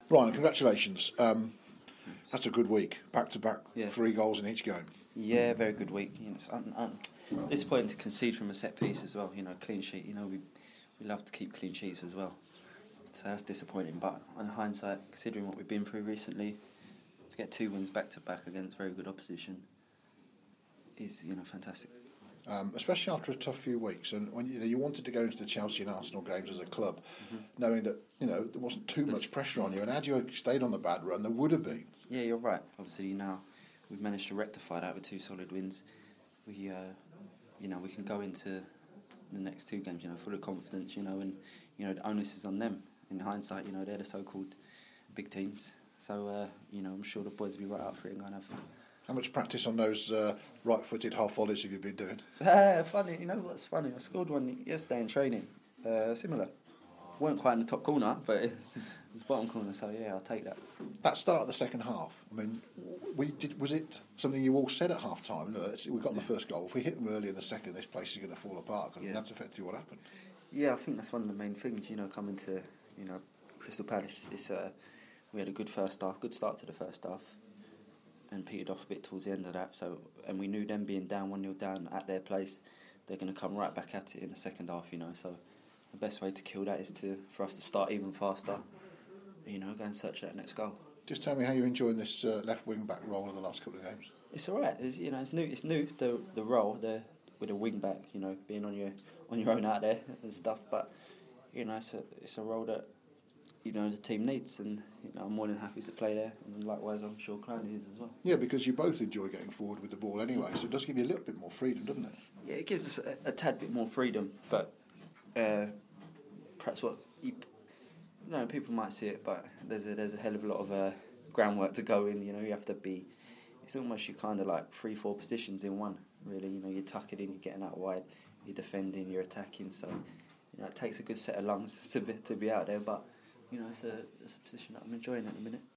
Ryan, congratulations. That's a good week. Back-to-back, Yeah. 3 goals in each game. Yeah, very good week. You know, it's disappointing to concede from a set piece as well. You know, clean sheet. You know, we love to keep clean sheets as well. So that's disappointing. But in hindsight, considering what we've been through recently, to get 2 wins back-to-back against very good opposition is, you know, fantastic. Especially after a tough few weeks, and when you wanted to go into the Chelsea and Arsenal games as a club, knowing that there wasn't too much pressure on you, and had you stayed on the bad run, there would have been. Yeah, you're right. Obviously, now we've managed to rectify that with 2 solid wins. We can go into the next 2 games, full of confidence, and the onus is on them. In hindsight, they're the so-called big teams. So, I'm sure the boys will be right up for it and go and have fun. How much practice on those right-footed half volleys have you been doing? Funny, you know what's funny? I scored one yesterday in training, similar. Weren't quite in the top corner, but it was bottom corner, so yeah, I'll take that. That start of the second half, I mean, was it something you all said at half-time? We got the first goal. If we hit them early in the second, this place is going to fall apart. And that's effectively what happened. Yeah, I think that's one of the main things, coming to, Crystal Palace. We had a good first half, good start to the first half, and petered off a bit towards the end of that. So, and we knew them being down 1-0 down at their place, they're going to come right back at it in the second half. So the best way to kill that is for us to start even faster. Go and search that next goal. Just tell me how you're enjoying this left wing back role in the last couple of games. It's all right. It's new. It's new. The role with a wing back. Being on your own out there and stuff. But it's a role that the team needs, and I'm more than happy to play there. And likewise, I'm sure Clowney is as well. Yeah, because you both enjoy getting forward with the ball anyway, so it does give you a little bit more freedom, doesn't it? Yeah, it gives us a tad bit more freedom, but perhaps people might see it, but there's a hell of a lot of groundwork to go in. You have to be. It's almost you kind of like 3-4 positions in one. Really, you're tucking in, you're getting out wide, you're defending, you're attacking. So, it takes a good set of lungs to be out there, but. It's a position that I'm enjoying at the minute.